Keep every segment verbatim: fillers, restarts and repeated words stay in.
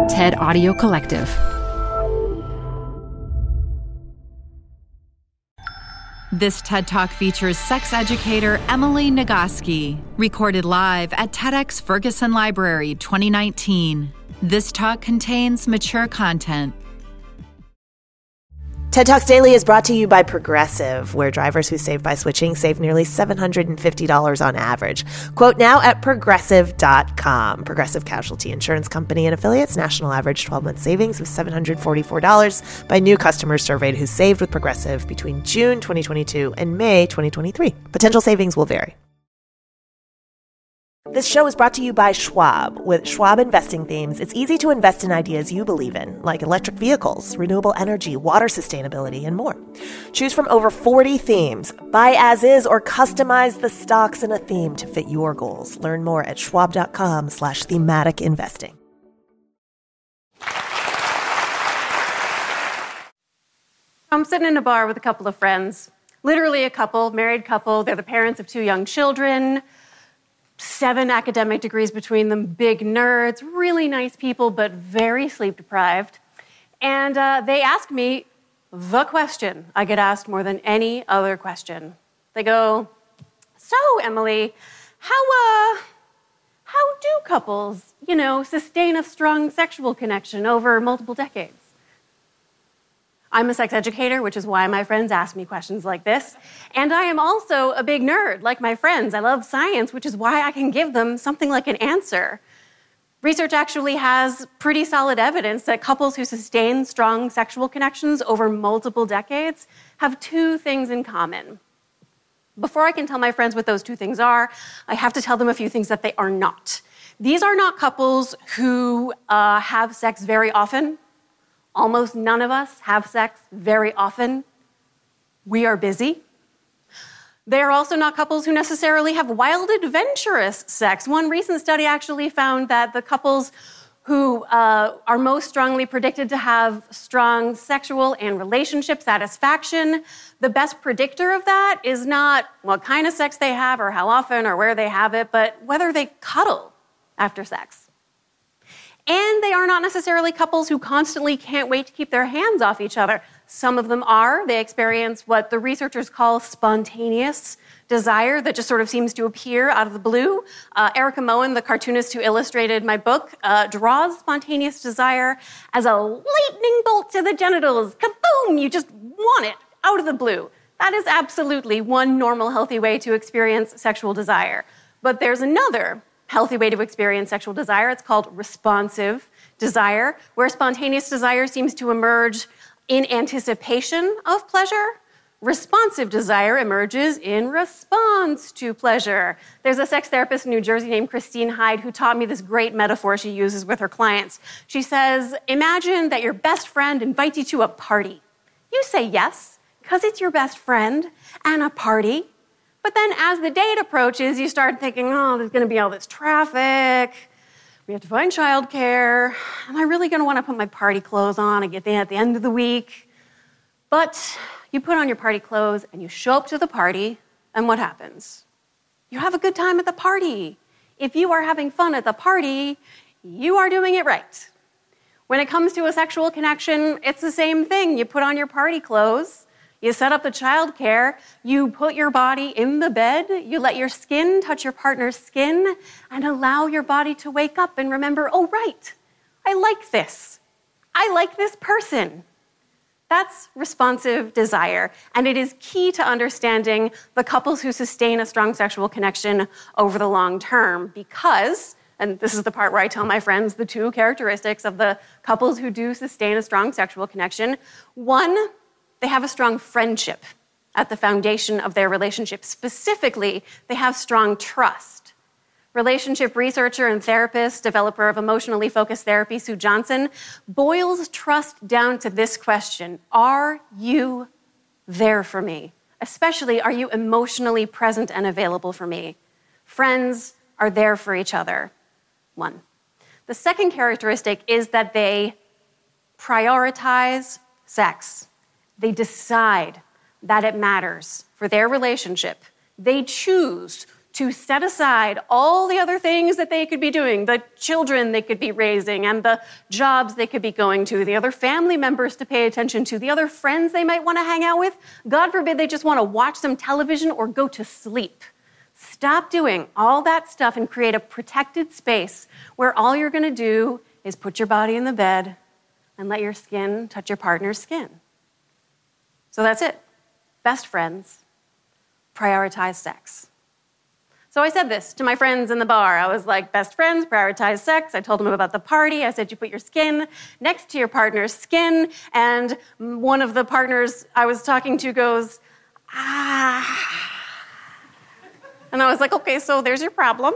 TED Audio Collective. This TED Talk features sex educator Emily Nagoski, recorded live at TEDx Ferguson Library twenty nineteen. This talk contains mature content. TED Talks Daily is brought to you by Progressive, where drivers who save by switching save nearly seven hundred fifty dollars on average. Quote now at progressive dot com. Progressive Casualty Insurance Company and affiliates. National average twelve-month savings of seven hundred forty-four dollars by new customers surveyed who saved with Progressive between June twenty twenty-two and May twenty twenty-three. Potential savings will vary. This show is brought to you by Schwab. With Schwab investing themes, it's easy to invest in ideas you believe in, like electric vehicles, renewable energy, water sustainability, and more. Choose from over forty themes. Buy as is or customize the stocks in a theme to fit your goals. Learn more at schwab.com slash thematic investing. I'm sitting in a bar with a couple of friends, literally a couple, married couple. They're the parents of two young children. Seven academic degrees between them, big nerds, really nice people, but very sleep-deprived. And uh, they asked me the question I get asked more than any other question. They go, so, Emily, how, uh, how do couples, you know, sustain a strong sexual connection over multiple decades? I'm a sex educator, which is why my friends ask me questions like this. And I am also a big nerd, like my friends. I love science, which is why I can give them something like an answer. Research actually has pretty solid evidence that couples who sustain strong sexual connections over multiple decades have two things in common. Before I can tell my friends what those two things are, I have to tell them a few things that they are not. These are not couples who uh, have sex very often. Almost none of us have sex very often. We are busy. They are also not couples who necessarily have wild, adventurous sex. One recent study actually found that the couples who uh, are most strongly predicted to have strong sexual and relationship satisfaction, the best predictor of that is not what kind of sex they have or how often or where they have it, but whether they cuddle after sex. And they are not necessarily couples who constantly can't wait to keep their hands off each other. Some of them are. They experience what the researchers call spontaneous desire that just sort of seems to appear out of the blue. Uh, Erica Moen, the cartoonist who illustrated my book, uh, draws spontaneous desire as a lightning bolt to the genitals. Kaboom! You just want it out of the blue. That is absolutely one normal, healthy way to experience sexual desire. But there's another healthy way to experience sexual desire. It's called responsive desire, where spontaneous desire seems to emerge in anticipation of pleasure. Responsive desire emerges in response to pleasure. There's a sex therapist in New Jersey named Christine Hyde who taught me this great metaphor she uses with her clients. She says, imagine that your best friend invites you to a party. You say yes, because it's your best friend and a party. But then as the date approaches, you start thinking, oh, there's going to be all this traffic. We have to find childcare. Am I really going to want to put my party clothes on and get there at the end of the week? But you put on your party clothes and you show up to the party, and what happens? You have a good time at the party. If you are having fun at the party, you are doing it right. When it comes to a sexual connection, it's the same thing. You put on your party clothes. You set up the childcare, you put your body in the bed, you let your skin touch your partner's skin, and allow your body to wake up and remember, oh, right, I like this. I like this person. That's responsive desire, and it is key to understanding the couples who sustain a strong sexual connection over the long term because, and this is the part where I tell my friends the two characteristics of the couples who do sustain a strong sexual connection. One, they have a strong friendship at the foundation of their relationship. Specifically, they have strong trust. Relationship researcher and therapist, developer of emotionally focused therapy, Sue Johnson, boils trust down to this question: are you there for me? Especially, are you emotionally present and available for me? Friends are there for each other. One. The second characteristic is that they prioritize sex. They decide that it matters for their relationship. They choose to set aside all the other things that they could be doing, the children they could be raising, and the jobs they could be going to, the other family members to pay attention to, the other friends they might want to hang out with. God forbid they just want to watch some television or go to sleep. Stop doing all that stuff and create a protected space where all you're going to do is put your body in the bed and let your skin touch your partner's skin. So that's it. Best friends, prioritize sex. So I said this to my friends in the bar. I was like, best friends, prioritize sex. I told them about the party. I said, you put your skin next to your partner's skin. And one of the partners I was talking to goes, ah. And I was like, okay, so there's your problem.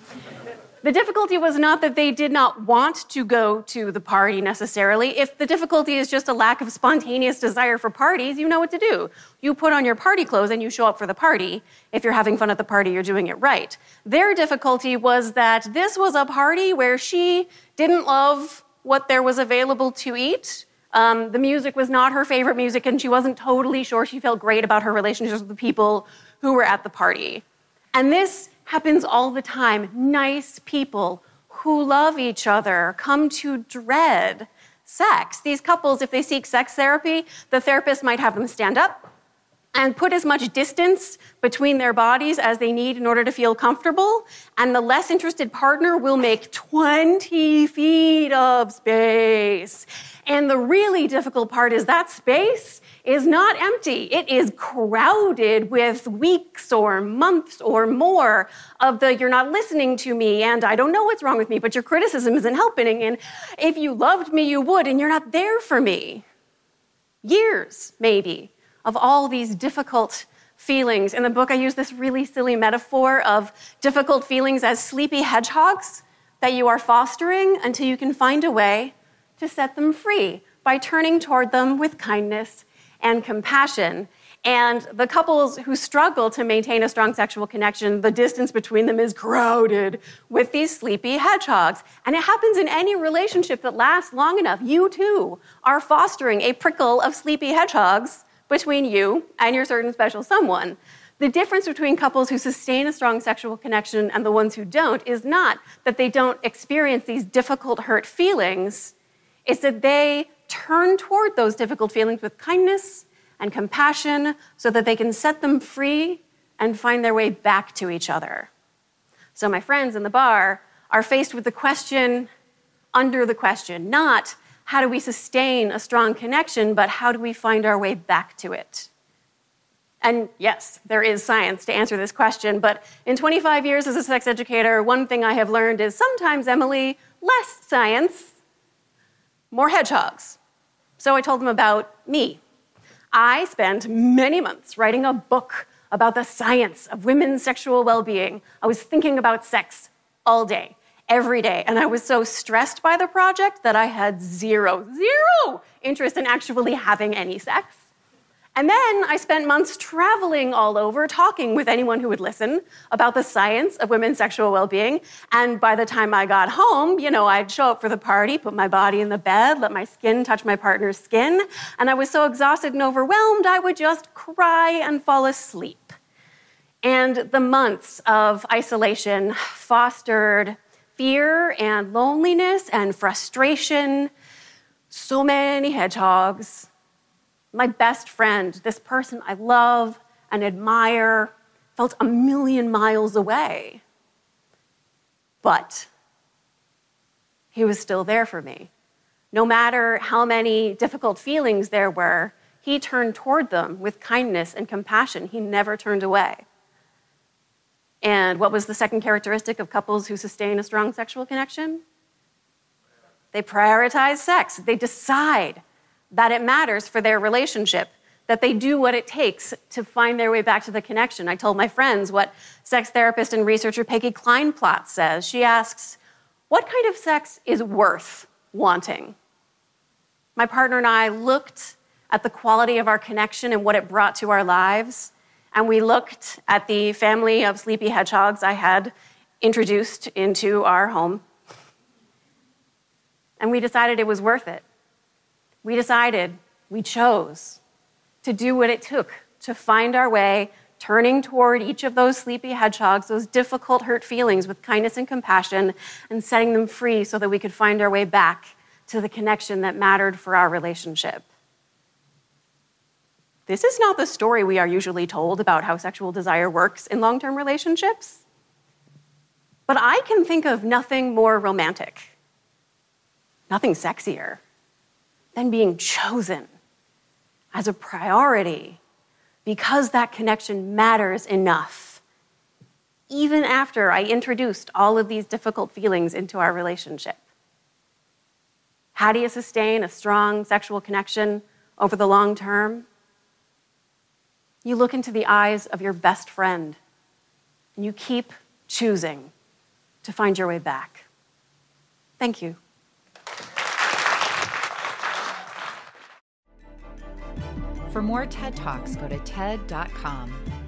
The difficulty was not that they did not want to go to the party necessarily. If the difficulty is just a lack of spontaneous desire for parties, you know what to do. You put on your party clothes and you show up for the party. If you're having fun at the party, you're doing it right. Their difficulty was that this was a party where she didn't love what there was available to eat. Um, the music was not her favorite music, and she wasn't totally sure she felt great about her relationships with the people who were at the party. And this happens all the time. Nice people who love each other come to dread sex. These couples, if they seek sex therapy, the therapist might have them stand up and put as much distance between their bodies as they need in order to feel comfortable, and the less interested partner will make twenty feet of space. And the really difficult part is that space is not empty. It is crowded with weeks or months or more of the you're not listening to me and I don't know what's wrong with me, but your criticism isn't helping, and if you loved me, you would, and you're not there for me. Years, maybe, of all these difficult feelings. In the book, I use this really silly metaphor of difficult feelings as sleepy hedgehogs that you are fostering until you can find a way to set them free by turning toward them with kindness and compassion. And the couples who struggle to maintain a strong sexual connection, the distance between them is crowded with these sleepy hedgehogs. And it happens in any relationship that lasts long enough. You, too, are fostering a prickle of sleepy hedgehogs between you and your certain special someone. The difference between couples who sustain a strong sexual connection and the ones who don't is not that they don't experience these difficult, hurt feelings. It's that they turn toward those difficult feelings with kindness and compassion so that they can set them free and find their way back to each other. So my friends in the bar are faced with the question under the question, not how do we sustain a strong connection, but how do we find our way back to it? And yes, there is science to answer this question, but in twenty-five years as a sex educator, one thing I have learned is sometimes, Emily, less science, more hedgehogs. So I told them about me. I spent many months writing a book about the science of women's sexual well-being. I was thinking about sex all day, every day, and I was so stressed by the project that I had zero, zero interest in actually having any sex. And then I spent months traveling all over, talking with anyone who would listen about the science of women's sexual well-being. And by the time I got home, you know, I'd show up for the party, put my body in the bed, let my skin touch my partner's skin. And I was so exhausted and overwhelmed, I would just cry and fall asleep. And the months of isolation fostered fear and loneliness and frustration. So many hedgehogs. My best friend, this person I love and admire, felt a million miles away. But he was still there for me. No matter how many difficult feelings there were, he turned toward them with kindness and compassion. He never turned away. And what was the second characteristic of couples who sustain a strong sexual connection? They prioritize sex. They decide that it matters for their relationship, that they do what it takes to find their way back to the connection. I told my friends what sex therapist and researcher Peggy Kleinplatz says. She asks, what kind of sex is worth wanting? My partner and I looked at the quality of our connection and what it brought to our lives, and we looked at the family of sleepy hedgehogs I had introduced into our home, and we decided it was worth it. We decided, we chose to do what it took to find our way turning toward each of those sleepy hedgehogs, those difficult hurt feelings with kindness and compassion, and setting them free so that we could find our way back to the connection that mattered for our relationship. This is not the story we are usually told about how sexual desire works in long-term relationships. But I can think of nothing more romantic, nothing sexier, than being chosen as a priority because that connection matters enough, even after I introduced all of these difficult feelings into our relationship. How do you sustain a strong sexual connection over the long term? You look into the eyes of your best friend, and you keep choosing to find your way back. Thank you. For more TED Talks, go to T E D dot com.